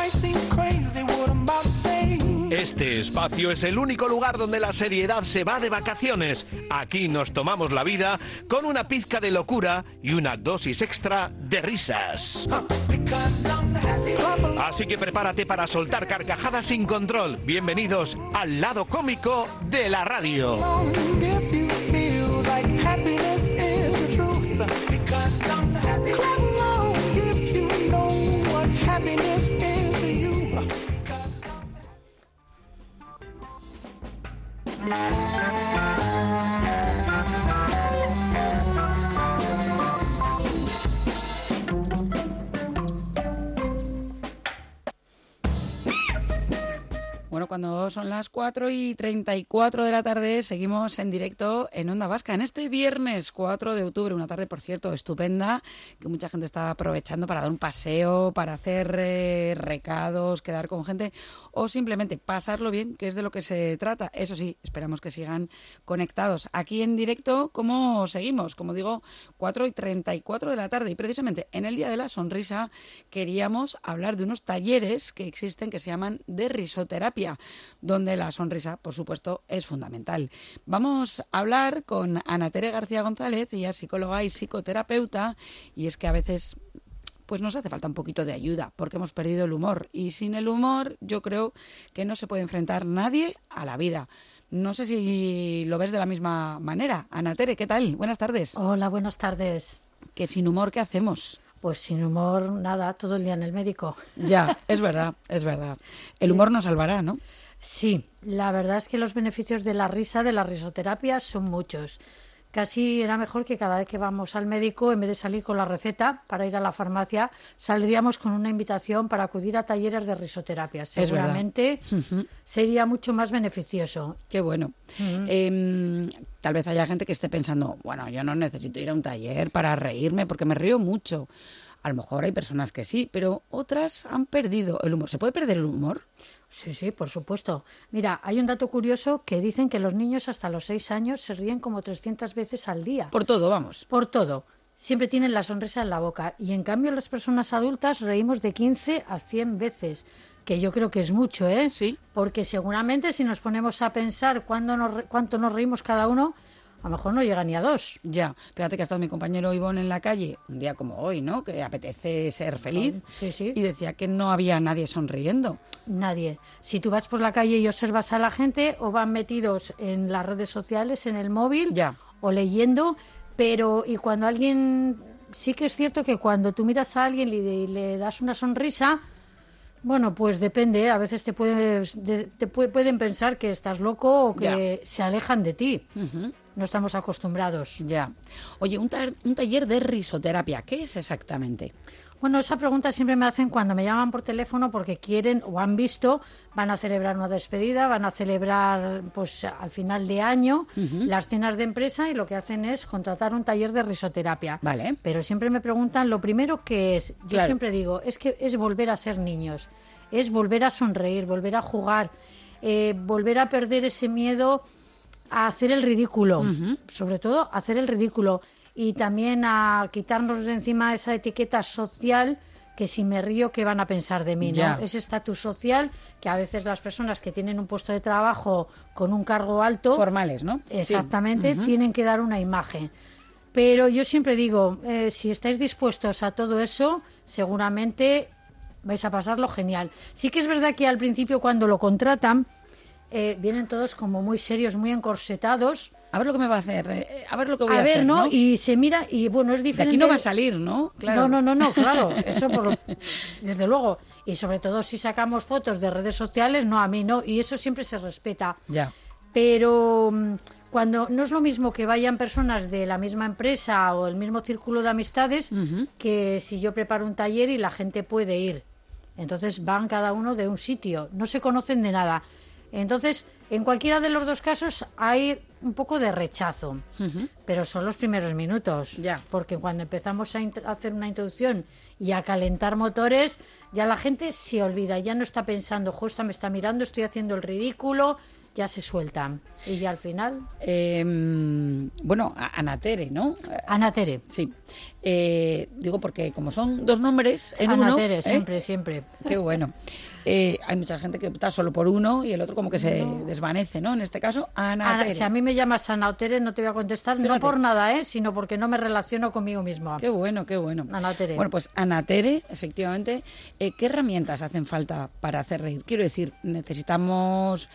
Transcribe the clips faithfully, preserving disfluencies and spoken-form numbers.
Este espacio es el único lugar donde la seriedad se va de vacaciones. Aquí nos tomamos la vida con una pizca de locura y una dosis extra de risas. Así que prepárate para soltar carcajadas sin control. Bienvenidos al lado cómico de la radio. Bueno, cuando son las cuatro y treinta y cuatro de la tarde, seguimos en directo en Onda Vasca. En este viernes cuatro de octubre, una tarde, por cierto, estupenda, que mucha gente está aprovechando para dar un paseo, para hacer eh, recados, quedar con gente o simplemente pasarlo bien, que es de lo que se trata. Eso sí, esperamos que sigan conectados. Aquí en directo, ¿cómo seguimos? Como digo, cuatro y treinta y cuatro de la tarde. Y precisamente en el Día de la Sonrisa queríamos hablar de unos talleres que existen que se llaman de risoterapia, donde la sonrisa, por supuesto, es fundamental. Vamos a hablar con Ana Tere García González, ella es psicóloga y psicoterapeuta, y es que a veces pues nos hace falta un poquito de ayuda, porque hemos perdido el humor, y sin el humor yo creo que no se puede enfrentar nadie a la vida. No sé si lo ves de la misma manera. Ana Tere, ¿qué tal? Buenas tardes. Hola, buenas tardes. Que sin humor, ¿qué hacemos? Pues sin humor, nada, todo el día en el médico. Ya, es verdad, es verdad. El humor nos salvará, ¿no? Sí, la verdad es que los beneficios de la risa, de la risoterapia, son muchos. Casi era mejor que cada vez que vamos al médico, en vez de salir con la receta para ir a la farmacia, saldríamos con una invitación para acudir a talleres de risoterapia. Seguramente uh-huh. sería mucho más beneficioso. Qué bueno. Uh-huh. Eh, tal vez haya gente que esté pensando, bueno, yo no necesito ir a un taller para reírme porque me río mucho. A lo mejor hay personas que sí, pero otras han perdido el humor. ¿Se puede perder el humor? Sí, sí, por supuesto. Mira, hay un dato curioso que dicen que los niños hasta los seis años se ríen como trescientas veces al día. Por todo, vamos. Por todo. Siempre tienen la sonrisa en la boca. Y en cambio las personas adultas reímos de quince a cien veces. Que yo creo que es mucho, ¿eh? Sí. Porque seguramente si nos ponemos a pensar cuándo nos, cuánto nos reímos cada uno, a lo mejor no llega ni a dos. Ya, fíjate que ha estado mi compañero Ivón en la calle, un día como hoy, ¿no? Que apetece ser feliz. Sí, sí. Y decía que no había nadie sonriendo. Nadie. Si tú vas por la calle y observas a la gente, o van metidos en las redes sociales, en el móvil, ya, o leyendo, pero y cuando alguien... Sí que es cierto que cuando tú miras a alguien y le das una sonrisa... Bueno, pues depende, a veces te, puedes, de, te puede, pueden pensar que estás loco o que ya. se alejan de ti. Uh-huh. No estamos acostumbrados. Ya. Oye, un, ta- un taller de risoterapia, ¿qué es exactamente? Bueno, esa pregunta siempre me hacen cuando me llaman por teléfono porque quieren o han visto, van a celebrar una despedida, van a celebrar pues al final de año uh-huh. las cenas de empresa y lo que hacen es contratar un taller de risoterapia. Vale. Pero siempre me preguntan lo primero que es. Yo claro. siempre digo, es que es volver a ser niños, es volver a sonreír, volver a jugar, eh, volver a perder ese miedo a hacer el ridículo, uh-huh. sobre todo hacer el ridículo. Y también a quitarnos de encima esa etiqueta social que si me río, ¿qué van a pensar de mí? ¿No? Ese estatus social que a veces las personas que tienen un puesto de trabajo con un cargo alto... Formales, ¿no? Exactamente, sí. uh-huh. tienen que dar una imagen. Pero yo siempre digo, eh, si estáis dispuestos a todo eso, seguramente vais a pasarlo genial. Sí que es verdad que al principio cuando lo contratan, eh, vienen todos como muy serios, muy encorsetados. A ver lo que me va a hacer, eh, a ver lo que voy a, a ver, hacer, ¿no? ¿no? Y se mira, y bueno, es diferente. De aquí no va a salir, ¿no? Claro. No, no, no, no, claro, eso por lo... desde luego. Y sobre todo si sacamos fotos de redes sociales, no, a mí no, y eso siempre se respeta. Ya. Pero cuando no es lo mismo que vayan personas de la misma empresa o el mismo círculo de amistades, uh-huh. que si yo preparo un taller y la gente puede ir. Entonces van cada uno de un sitio, no se conocen de nada. Entonces, en cualquiera de los dos casos hay un poco de rechazo, uh-huh. pero son los primeros minutos, ya. porque cuando empezamos a int- hacer una introducción y a calentar motores, ya la gente se olvida, ya no está pensando, jo, esta me está mirando, estoy haciendo el ridículo, ya se sueltan. Y ya al final... Eh, bueno, Anatere, ¿no? Anatere. Sí. Eh, digo porque como son dos nombres en Anatere, uno... siempre, ¿eh? siempre. Qué bueno. Eh, hay mucha gente que opta solo por uno y el otro como que se no. desvanece, ¿no? En este caso, Ana, Anatere. si a mí me llamas Anatere no te voy a contestar, Fíjate. no por nada, ¿eh? Sino porque no me relaciono conmigo misma. Qué bueno, qué bueno. Anatere. Bueno, pues Anatere, efectivamente. Eh, ¿Qué herramientas hacen falta para hacer reír? Quiero decir, necesitamos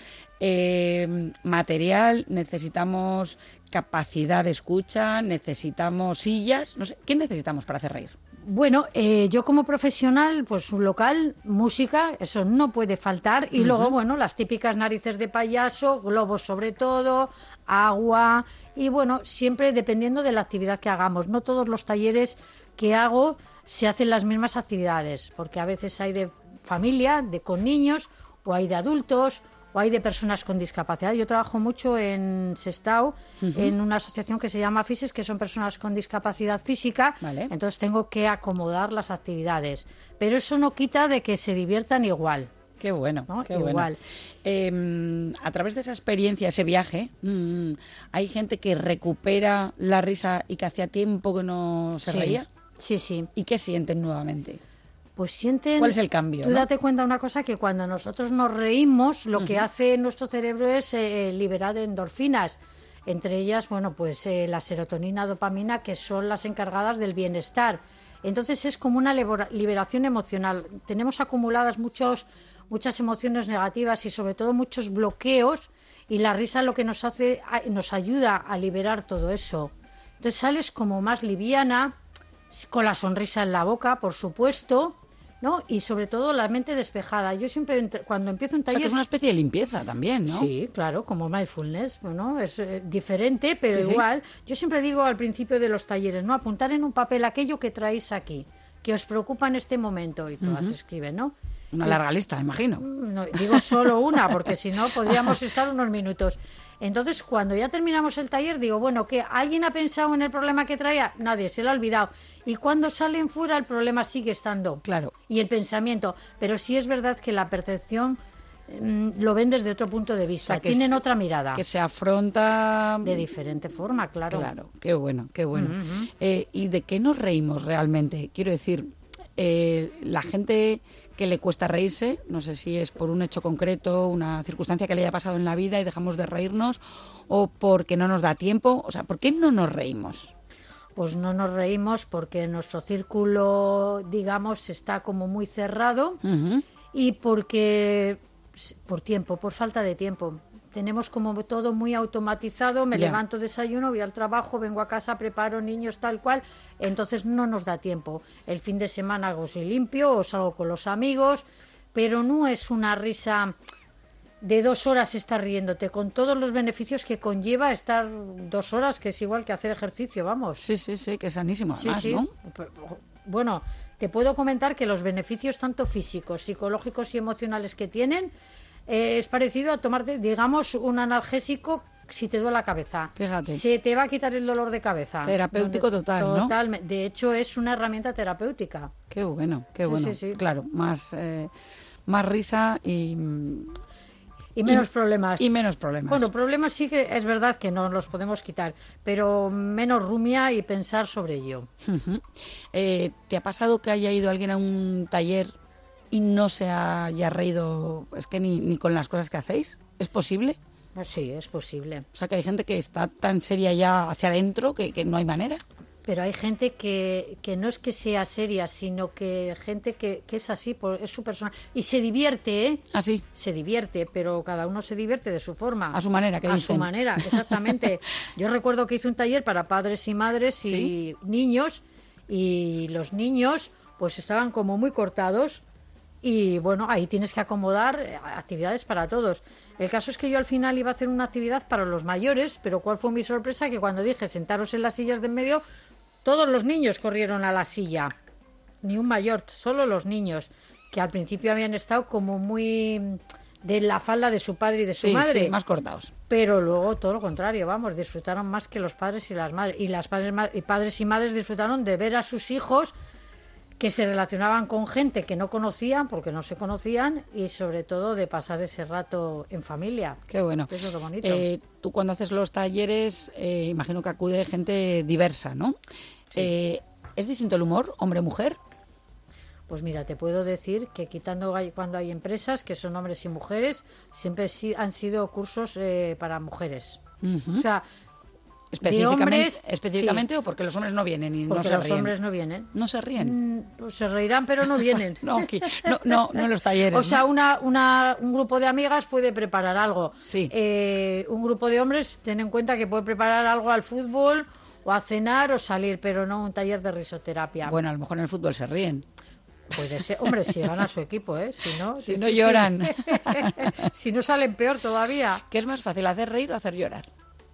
eh, material, necesitamos capacidad de escucha, necesitamos sillas, no sé, ¿qué necesitamos para hacer reír? Bueno, eh, yo como profesional, pues un local, música, eso no puede faltar. Y uh-huh. luego, bueno, las típicas narices de payaso, globos sobre todo, agua. Y bueno, siempre dependiendo de la actividad que hagamos. No todos los talleres que hago se hacen las mismas actividades, porque a veces hay de familia, de con niños, o hay de adultos, o hay de personas con discapacidad. Yo trabajo mucho en Sestao, uh-huh. en una asociación que se llama FISES, que son personas con discapacidad física, vale. Entonces tengo que acomodar las actividades. Pero eso no quita de que se diviertan igual. Qué bueno, ¿no? qué igual. bueno. Eh, a través de esa experiencia, ese viaje, mmm, ¿hay gente que recupera la risa y que hacía tiempo que no se sí. reía? Sí, sí. ¿Y qué sienten nuevamente? Pues sienten... ¿Cuál es el cambio? Tú ¿no? date cuenta una cosa, que cuando nosotros nos reímos, lo uh-huh. que hace nuestro cerebro es eh, liberar endorfinas. Entre ellas, bueno, pues eh, la serotonina, dopamina, que son las encargadas del bienestar. Entonces es como una liberación emocional. Tenemos acumuladas muchos, muchas emociones negativas y sobre todo muchos bloqueos, y la risa lo que nos hace, nos ayuda a liberar todo eso. Entonces sales como más liviana, con la sonrisa en la boca, por supuesto, ¿no? Y sobre todo la mente despejada. Yo siempre, cuando empiezo un taller... O sea, que es una especie de limpieza también, ¿no? Sí, claro, como mindfulness, bueno, es eh, diferente, pero sí, igual. Sí. Yo siempre digo al principio de los talleres, ¿no? Apuntar en un papel aquello que traéis aquí, que os preocupa en este momento, y todas uh-huh. escriben, ¿no? Una y, larga lista, imagino. No, digo solo una, porque si no podríamos estar unos minutos. Entonces, cuando ya terminamos el taller, digo, bueno, ¿qué? ¿Alguien ha pensado en el problema que traía? Nadie, se lo ha olvidado. Y cuando salen fuera, el problema sigue estando. Claro. Y el pensamiento. Pero sí es verdad que la percepción mmm, lo ven desde otro punto de vista. O sea, tienen se, otra mirada. Que se afronta... De diferente forma, claro. Claro, qué bueno, qué bueno. Uh-huh. Eh, ¿Y de qué nos reímos realmente? Quiero decir, eh, la gente... que le cuesta reírse, no sé si es por un hecho concreto, una circunstancia que le haya pasado en la vida y dejamos de reírnos, o porque no nos da tiempo, o sea, ¿por qué no nos reímos? Pues no nos reímos porque nuestro círculo, digamos, está como muy cerrado uh-huh. y porque, por tiempo, por falta de tiempo. Tenemos como todo muy automatizado, me yeah. levanto, desayuno, voy al trabajo, vengo a casa, preparo niños, tal cual, entonces no nos da tiempo. El fin de semana hago si limpio o salgo con los amigos, pero no es una risa de dos horas estar riéndote, con todos los beneficios que conlleva estar dos horas, que es igual que hacer ejercicio, vamos. Sí, sí, sí, que es sanísimo además, sí, sí. ¿no? Bueno, te puedo comentar que los beneficios tanto físicos, psicológicos y emocionales que tienen... Eh, es parecido a tomarte, digamos, un analgésico si te duele la cabeza. Fíjate. Se te va a quitar el dolor de cabeza. Terapéutico total, ¿no? Totalmente. De hecho, es una herramienta terapéutica. Qué bueno, qué sí, bueno. Sí, sí. Claro, más, eh, más risa y... Y menos y, problemas. Y menos problemas. Bueno, problemas sí que es verdad que no los podemos quitar, pero menos rumia y pensar sobre ello. Uh-huh. Eh, ¿Te ha pasado que haya ido alguien a un taller y no se haya reído, es que ni, ni con las cosas que hacéis? ¿Es posible? Pues sí, es posible. O sea, que hay gente que está tan seria ya hacia adentro que, que no hay manera. Pero hay gente que, que no es que sea seria, sino que gente que, que es así, por, es su persona. Y se divierte, ¿eh? ¿Ah, sí? Se divierte, pero cada uno se divierte de su forma. A su manera, ¿qué A dicen? su manera, exactamente. Yo recuerdo que hice un taller para padres y madres y ¿sí? niños, y los niños pues estaban como muy cortados. Y bueno, ahí tienes que acomodar actividades para todos. El caso es que yo al final iba a hacer una actividad para los mayores, pero ¿cuál fue mi sorpresa? Que cuando dije sentaros en las sillas de en medio, todos los niños corrieron a la silla. Ni un mayor, solo los niños, que al principio habían estado como muy de la falda de su padre y de su sí, madre. Sí, más cortados. Pero luego todo lo contrario, vamos, disfrutaron más que los padres y las madres. Y las padres y padres y madres disfrutaron de ver a sus hijos que se relacionaban con gente que no conocían, porque no se conocían, y sobre todo de pasar ese rato en familia. Qué bueno. Eso es lo bonito. Eh, tú cuando haces los talleres, eh, imagino que acude gente diversa, ¿no? Sí. Eh, ¿Es distinto el humor, hombre-mujer? Pues mira, te puedo decir que quitando hay- cuando hay empresas que son hombres y mujeres, siempre sí han sido cursos eh, para mujeres. Uh-huh. O sea, Específicamente, hombres, específicamente sí. o porque los hombres no vienen y porque no se los ríen. hombres no vienen. No se ríen. Mm, pues se reirán, pero no vienen. No, aquí- no, no, no en los talleres. O sea, ¿no? una, una, un grupo de amigas puede preparar algo. Sí. Eh, un grupo de hombres, ten en cuenta que puede preparar algo al fútbol o a cenar o salir, pero no un taller de risoterapia. Bueno, a lo mejor en el fútbol se ríen. Puede ser, hombre, si gana su equipo, ¿eh? Si no, Si no difícil. lloran. Si no salen peor todavía. ¿Qué es más fácil, hacer reír o hacer llorar?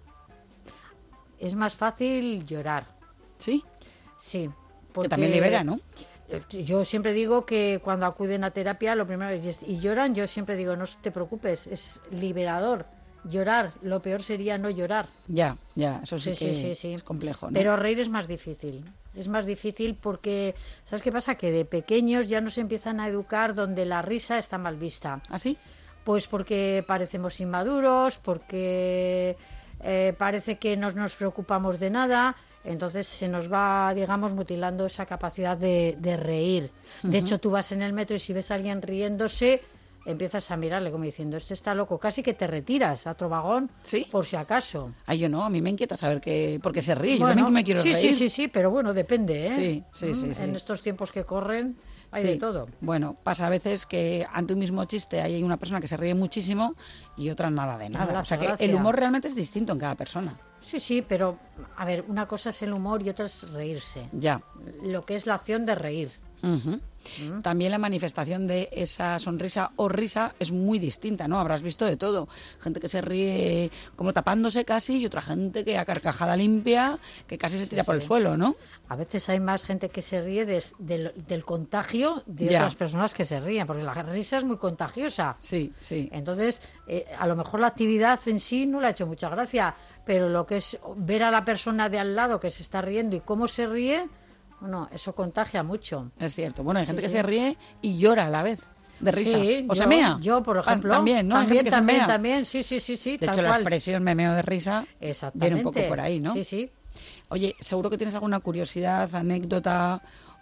Es más fácil llorar, Sí, sí. que porque- también libera, ¿no? Yo siempre digo que cuando acuden a terapia, lo primero es, y lloran, yo siempre digo, no te preocupes, es liberador. Llorar, lo peor sería no llorar. Ya, ya, eso sí, Sí, que sí, sí, sí. es complejo, ¿no? Pero reír es más difícil. Es más difícil porque, ¿sabes qué pasa? Que de pequeños ya nos empiezan a educar donde la risa está mal vista. ¿Ah, sí? Pues porque parecemos inmaduros, porque eh, parece que no nos preocupamos de nada, entonces se nos va, digamos, mutilando esa capacidad de, de reír. De hecho, tú vas en el metro y si ves a alguien riéndose, empiezas a mirarle como diciendo, este está loco, casi que te retiras a otro vagón, ¿Sí? por si acaso. Ay, yo no, a mí me inquieta saber que... Porque se ríe, yo Bueno, también me quiero sí, reír. sí, sí, sí, pero bueno, depende, ¿eh? Sí, sí, Mm, sí, sí. En estos tiempos que corren hay Sí. de todo. Bueno, pasa a veces que ante un mismo chiste hay una persona que se ríe muchísimo y otra nada de no nada. le O sea hace que gracia. el humor realmente es distinto en cada persona. Sí, sí, pero a ver, una cosa es el humor y otra es reírse. Ya. Lo que es la acción de reír. Ujú. También la manifestación de esa sonrisa o risa es muy distinta, ¿no? Habrás visto de todo. Gente que se ríe como tapándose casi y otra gente que a carcajada limpia, que casi se tira por el suelo, ¿no? A veces hay más gente que se ríe des- del, del contagio de Ya. otras personas que se ríen, porque la risa es muy contagiosa. Sí, sí. Entonces, eh, a lo mejor la actividad en sí no le ha hecho mucha gracia, pero lo que es ver a la persona de al lado que se está riendo y cómo se ríe, bueno, eso contagia mucho. Es cierto. Bueno, hay gente Sí, que sí. se ríe y llora a la vez, de risa. Sí, o se yo- mea. Yo, por Ah, ejemplo, también, ¿no? Hay También, gente que se también, mea. también, sí, sí, sí, sí. De tal hecho, la cual. expresión memeo de risa Exactamente. viene un poco por ahí, ¿no? Sí, sí. Oye, seguro que tienes alguna curiosidad, anécdota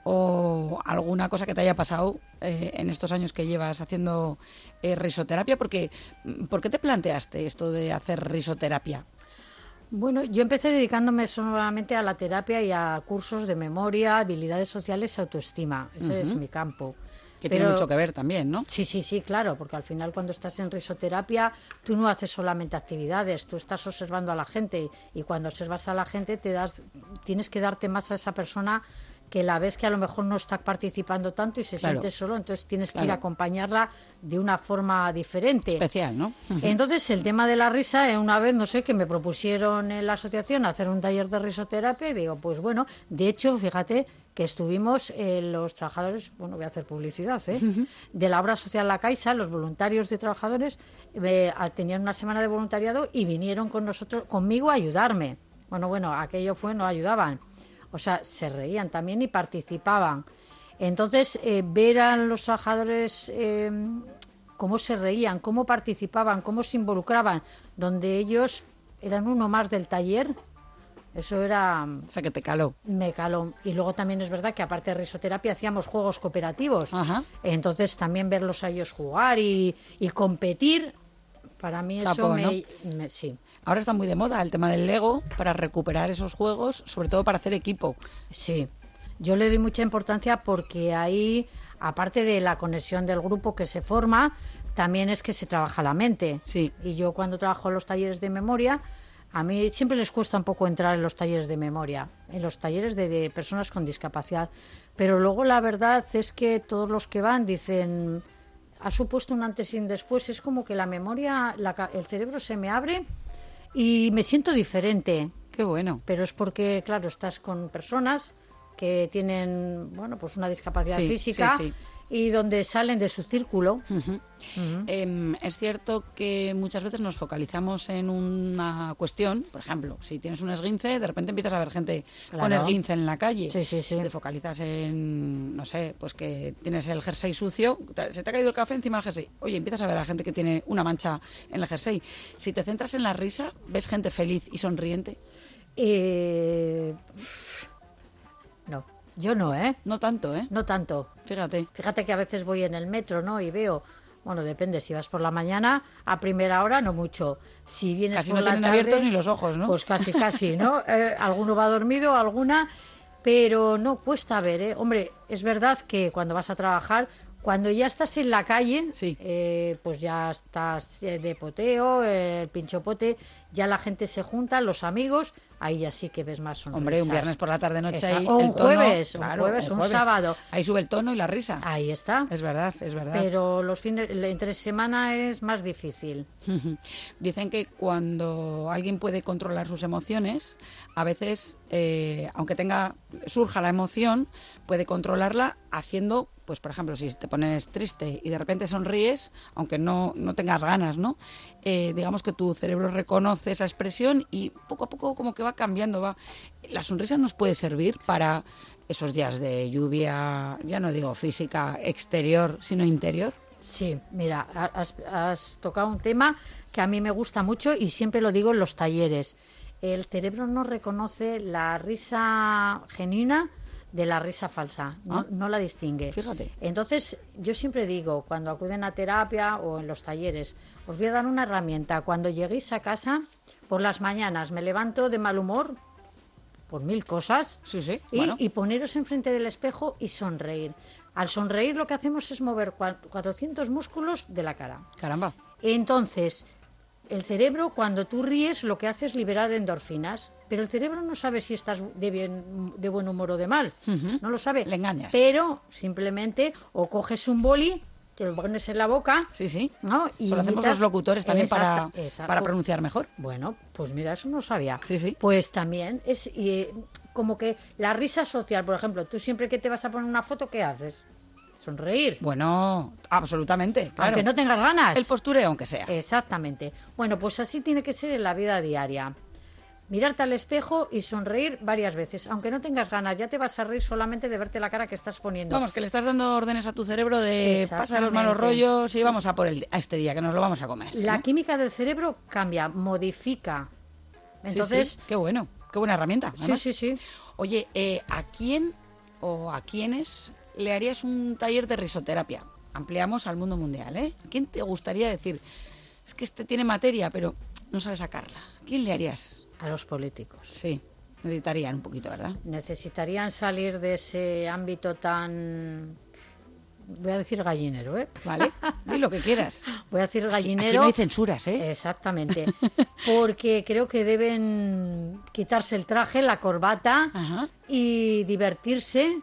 o alguna cosa que te haya pasado eh, en estos años que llevas haciendo eh, risoterapia, porque ¿por qué te planteaste esto de hacer risoterapia? Bueno, yo empecé dedicándome solamente a la terapia y a cursos de memoria, habilidades sociales y autoestima. Ese es mi campo. Que Pero- tiene mucho que ver también, ¿no? Sí, sí, sí, claro, porque al final cuando estás en risoterapia tú no haces solamente actividades, tú estás observando a la gente y, y cuando observas a la gente te das, tienes que darte más a esa persona que la ves que a lo mejor no está participando tanto y se Claro. siente solo, entonces tienes que ir Claro. a acompañarla de una forma diferente. Especial, ¿no? Entonces, el tema de la risa, eh, una vez, no sé, que me propusieron en la asociación hacer un taller de risoterapia y digo, pues bueno, de hecho, fíjate que estuvimos eh, los trabajadores, bueno, voy a hacer publicidad, ¿eh? de la obra social La Caixa, los voluntarios de trabajadores, eh, a- tenían una semana de voluntariado y vinieron con nosotros, conmigo a ayudarme. Bueno, bueno, aquello fue, no ayudaban. O sea, se reían también y participaban. Entonces, eh, ver a los trabajadores eh, cómo se reían, cómo participaban, cómo se involucraban, donde ellos eran uno más del taller, eso era... O sea, que te caló. Me caló. Y luego también es verdad que aparte de risoterapia hacíamos juegos cooperativos. Ajá. Entonces también verlos a ellos jugar y, y competir, para mí eso Chapo, me, ¿no? me- sí. Ahora está muy de moda el tema del Lego para recuperar esos juegos, sobre todo para hacer equipo. Sí, yo le doy mucha importancia porque ahí, aparte de la conexión del grupo que se forma, también es que se trabaja la mente. Sí. Y yo cuando trabajo en los talleres de memoria, a mí siempre les cuesta un poco entrar en los talleres de memoria, en los talleres de, de personas con discapacidad. Pero luego la verdad es que todos los que van dicen, ha supuesto un antes y un después. Es como que la memoria, la ca- el cerebro se me abre y me siento diferente. Qué bueno. Pero es porque, claro, estás con personas que tienen, bueno, pues una discapacidad Sí, física sí, sí. y donde salen de su círculo. Ujú. Ujú. Eh, es cierto que muchas veces nos focalizamos en una cuestión, por ejemplo, si tienes un esguince, de repente empiezas a ver gente con Claro. esguince en la calle. Sí, sí, sí. Si te focalizas en, no sé, pues que tienes el jersey sucio, te- se te ha caído el café encima del jersey. Oye, empiezas a ver a gente que tiene una mancha en el jersey. Si te centras en la risa, ves gente feliz y sonriente. Eh, no, yo no, ¿eh? No tanto, ¿eh? No tanto. Fíjate. Fíjate que a veces voy en el metro, ¿no? Y veo, bueno, depende, si vas por la mañana, a primera hora no mucho. Si vienes Casi por no la tienen tarde, abiertos ni los ojos, ¿no? Pues casi, casi, ¿no? Eh, alguno va dormido, alguna, pero no, cuesta ver, ¿eh? Hombre, es verdad que cuando vas a trabajar, cuando ya estás en la calle, Sí. eh, pues ya estás eh, de poteo, eh, el pinchopote, ya la gente se junta, los amigos, ahí ya sí que ves más sonrisas. Hombre, un viernes por la tarde noche Esa- ahí o el un tono, jueves, un claro, jueves, un sábado. Ahí sube el tono y la risa. Ahí está. Es verdad, es verdad. Pero los fines, entre semana es más difícil. Dicen que cuando alguien puede controlar sus emociones, a veces, eh, aunque tenga surja la emoción, puede controlarla haciendo, pues por ejemplo, si te pones triste y de repente sonríes, aunque no, no tengas ganas, ¿no? Eh, digamos que tu cerebro reconoce esa expresión y poco a poco como que va cambiando, va. La sonrisa nos puede servir para esos días de lluvia, ya no digo física exterior, sino interior. Sí, mira, has, has tocado un tema que a mí me gusta mucho y siempre lo digo en los talleres. El cerebro no reconoce la risa genuina de la risa falsa, no, Ah. no la distingue. Fíjate. Entonces, yo siempre digo, cuando acuden a terapia o en los talleres, os voy a dar una herramienta. Cuando lleguéis a casa, por las mañanas me levanto de mal humor por mil cosas Sí, sí, y, bueno. y poneros enfrente del espejo y sonreír. Al sonreír lo que hacemos es mover cua- cuatrocientos músculos de la cara. Caramba. Entonces, el cerebro, cuando tú ríes, lo que hace es liberar endorfinas. Pero el cerebro no sabe si estás de, bien, de buen humor o de mal. Ujú. No lo sabe. Le engañas. Pero simplemente o coges un boli, te lo pones en la boca. Sí, sí. ¿No? Eso lo hacemos imitas- los locutores también para, Exacta- exacto. para pronunciar mejor. Bueno, pues mira, eso no sabía. Sí, sí. Pues también es y, como que la risa social, por ejemplo, tú siempre que te vas a poner una foto, ¿qué haces? Sonreír. Bueno, absolutamente, claro. Aunque no tengas ganas. El postureo, aunque sea. Exactamente. Bueno, pues así tiene que ser en la vida diaria. Mirarte al espejo y sonreír varias veces. Aunque no tengas ganas, ya te vas a reír solamente de verte la cara que estás poniendo. Vamos, que le estás dando órdenes a tu cerebro de Exactamente. pasa los malos rollos y vamos a por el, a este día, que nos lo vamos a comer. La ¿no? química del cerebro cambia, modifica. Sí, Entonces, sí, qué bueno, qué buena herramienta. sí, además. sí, sí. Oye, eh, ¿a quién o a quiénes le harías un taller de risoterapia? Ampliamos al mundo mundial, ¿eh? ¿A quién te gustaría decir? Es que este tiene materia, pero no sabe sacarla. ¿A quién le harías? A los políticos. Sí, necesitarían un poquito, ¿verdad? Necesitarían salir de ese ámbito tan, voy a decir gallinero, ¿eh? Vale, di lo que quieras. Voy a decir Aquí gallinero. no hay censuras, ¿eh? Exactamente. Porque creo que deben quitarse el traje, la corbata Ajá. y divertirse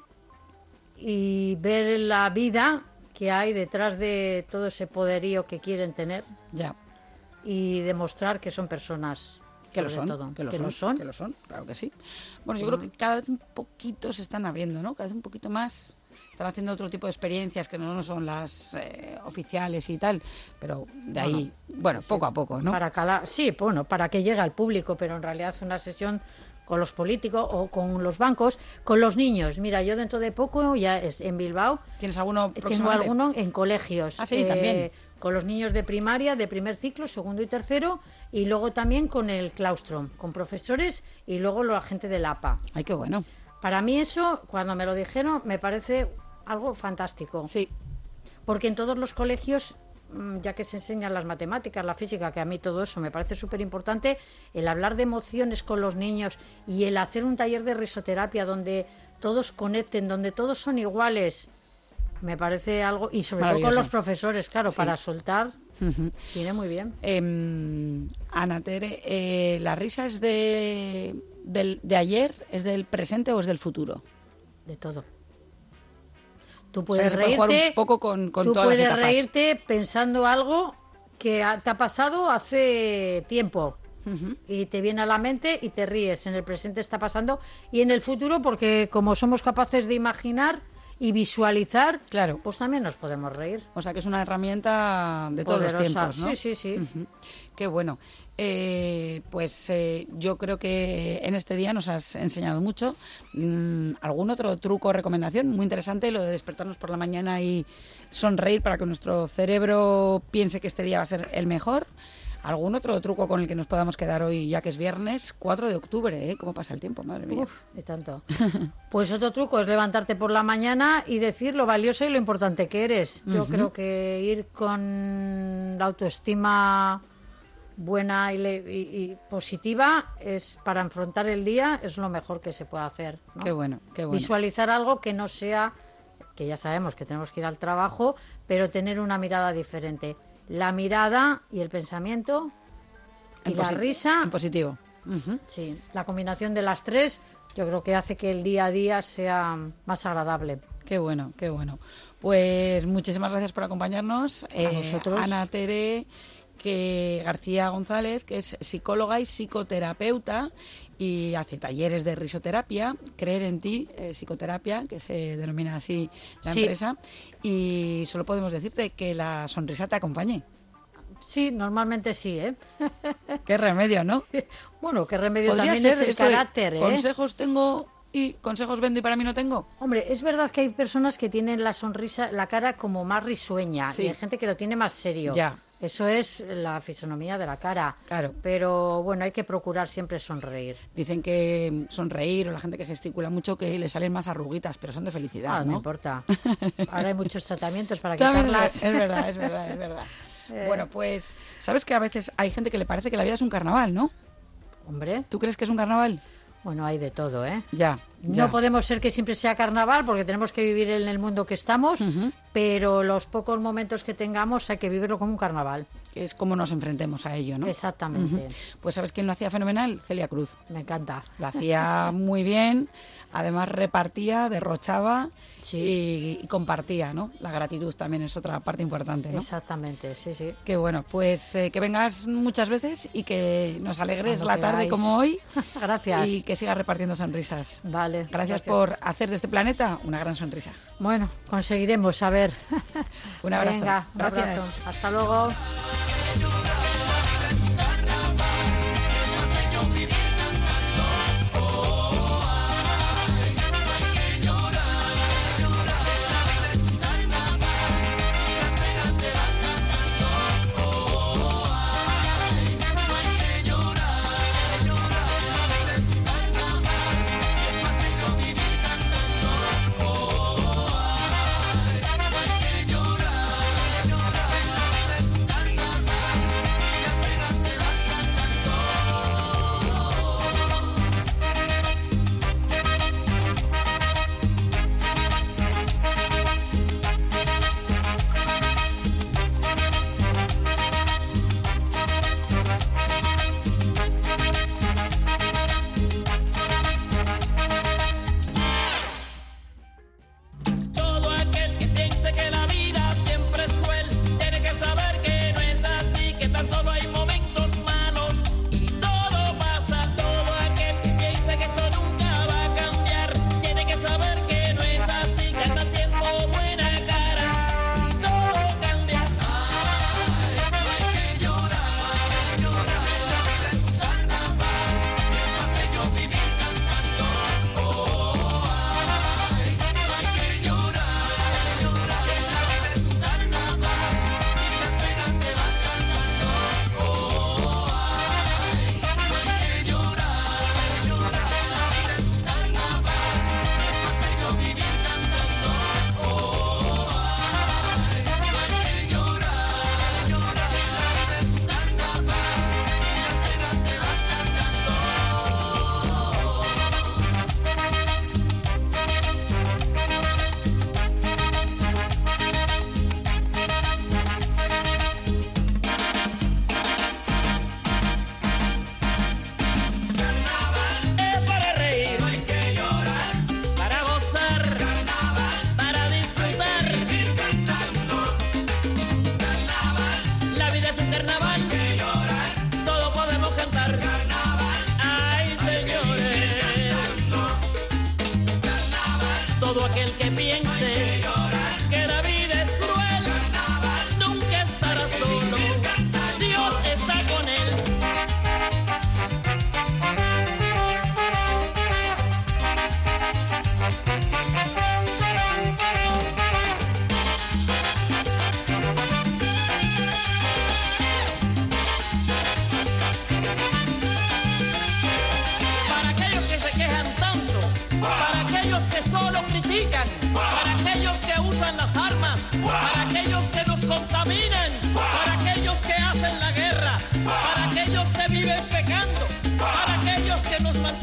y ver la vida que hay detrás de todo ese poderío que quieren tener Ya. y demostrar que son personas. Que lo sobre son, todo. que lo Que son, lo son. que lo son, claro que sí. Bueno, yo creo que cada vez un poquito se están abriendo, ¿no? Cada vez un poquito más. Están haciendo otro tipo de experiencias que no son las eh, oficiales y tal, pero de ahí, bueno, poco a poco, ¿no? Para calar, sí, bueno, para que llegue al público, pero en realidad es una sesión con los políticos o con los bancos, con los niños. Mira, yo dentro de poco, ya es en Bilbao, ¿Tienes alguno tengo próximamente? alguno en colegios. Ah, sí, también. Con los niños de primaria, de primer ciclo, segundo y tercero, y luego también con el claustro, con profesores y luego la gente del A P A. Ay, qué bueno. Para mí eso, cuando me lo dijeron, me parece algo fantástico. Sí, Porque en todos los colegios, mm, ya que se enseñan las matemáticas, la física, que a mí todo eso me parece súper importante, el hablar de emociones con los niños y el hacer un taller de risoterapia donde todos conecten, donde todos son iguales, me parece algo, y sobre todo con Maravilloso. los profesores, claro, Sí. para soltar, Ujú. viene muy bien. Eh, Ana Tere, eh, ¿la risa es de, del, de ayer, es del presente o es del futuro? De todo. Tú O sea, puedes que se puede jugar reírte, un poco con, con tú todas las puedes etapas. reírte pensando algo que ha- te ha pasado hace tiempo. Ujú. y te viene a la mente y te ríes. En el presente está pasando y en el futuro, porque como somos capaces de imaginar y visualizar, Claro. pues también nos podemos reír. O sea que es una herramienta de todos los Poderosa. tiempos, ¿no? Sí, sí, sí. Ujú. Qué bueno. Eh, pues eh, yo creo que en este día nos has enseñado mucho. Mm, ¿Algún otro truco o recomendación? Muy interesante lo de despertarnos por la mañana y sonreír para que nuestro cerebro piense que este día va a ser el mejor. ¿Algún otro truco con el que nos podamos quedar hoy, ya que es viernes cuatro de octubre? ¿eh? ¿Cómo pasa el tiempo? Madre mía. Uf, y tanto. Pues otro truco es levantarte por la mañana y decir lo valioso y lo importante que eres. Yo Ujú. creo que ir con la autoestima buena y, le- y- y positiva es para enfrentar el día es lo mejor que se puede hacer, ¿no? Qué bueno, qué bueno. Visualizar algo que no sea, que ya sabemos que tenemos que ir al trabajo, pero tener una mirada diferente. La mirada y el pensamiento y En la posi- risa, En positivo. Ujú. sí, la combinación de las tres, yo creo que hace que el día a día sea más agradable. Qué bueno, qué bueno. Pues muchísimas gracias por acompañarnos. A vosotros. Ana Tere que García González, que es psicóloga y psicoterapeuta y hace talleres de risoterapia, Creer en ti, eh, psicoterapia, que se denomina así la Sí. empresa. Y solo podemos decirte que la sonrisa te acompañe. Sí, normalmente sí, ¿eh? Qué remedio, ¿no? Bueno, qué remedio Podría también es ser el esto de carácter, ¿eh? consejos tengo y consejos vendo y para mí no tengo. Hombre, es verdad que hay personas que tienen la sonrisa, la cara como más risueña, Sí. y hay gente que lo tiene más serio. Ya. Eso es la fisonomía de la cara. Claro. Pero bueno, hay que procurar siempre sonreír. Dicen que sonreír o la gente que gesticula mucho que le salen más arruguitas, pero son de felicidad, Ah, no ¿no? importa. Ahora hay muchos tratamientos para También quitarlas. es verdad, es verdad, es verdad. Eh. Bueno, pues, ¿sabes que a veces hay gente que le parece que la vida es un carnaval, ¿no? Hombre, ¿Tú crees que es un carnaval? bueno, hay de todo, ¿eh? Ya, ya. No podemos ser que siempre sea carnaval porque tenemos que vivir en el mundo que estamos, Ujú. pero los pocos momentos que tengamos hay que vivirlo como un carnaval. Que es como nos enfrentemos a ello, ¿no? Exactamente. Ujú. Pues ¿sabes quién lo hacía fenomenal? Celia Cruz. Me encanta. Lo hacía muy bien, además repartía, derrochaba Sí. y, y compartía, ¿no? La gratitud también es otra parte importante, ¿no? Exactamente, sí, sí. Qué bueno, pues eh, que vengas muchas veces y que nos alegres Cuando la tarde queráis. como hoy. Gracias. Y que sigas repartiendo sonrisas. Vale. Gracias, por hacer de este planeta una gran sonrisa. Bueno, conseguiremos saber. Un abrazo. Venga, un Gracias. abrazo. Hasta luego.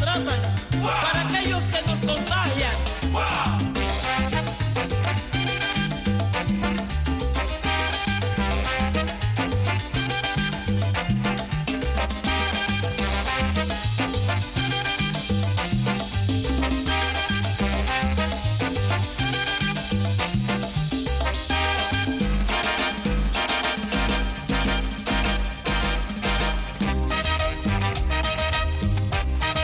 baratas para aquellos que